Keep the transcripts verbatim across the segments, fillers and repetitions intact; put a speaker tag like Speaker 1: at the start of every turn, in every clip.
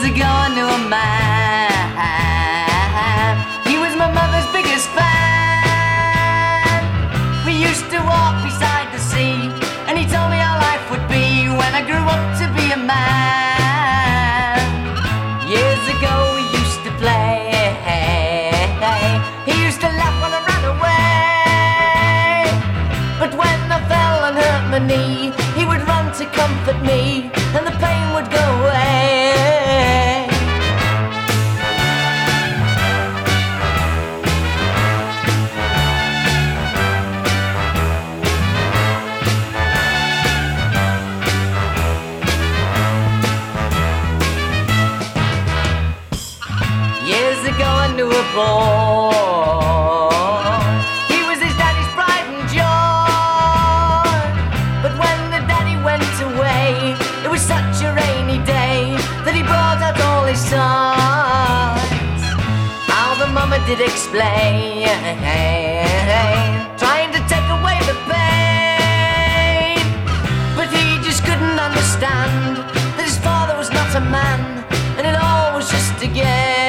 Speaker 1: Years ago I knew a man. He was my mother's biggest fan. We used to walk beside the sea, and he told me how life would be when I grew up to be a man. Years ago we used to play. He used to laugh when I ran away. But when I fell and hurt my knee, he would run to comfort me, and the pain would go away. Years ago I knew a boy. He was his daddy's pride and joy. But when the daddy went away, it was such a rainy day that he brought out all his sons. How the mama did explain, trying to take away the pain. But he just couldn't understand that his father was not a man, and it all was just a game.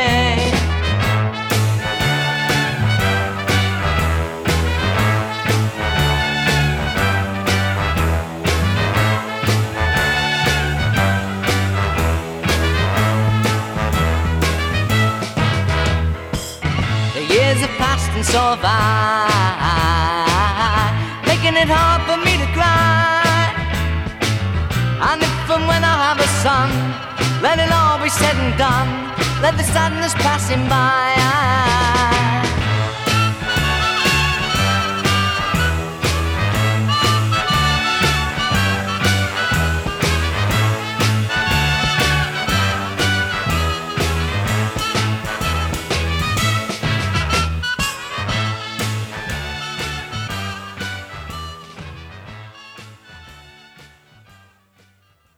Speaker 1: The years have passed and so have I, making it hard for me to cry. And if and when I have a son, let it all be said and done, let the sadness pass him by.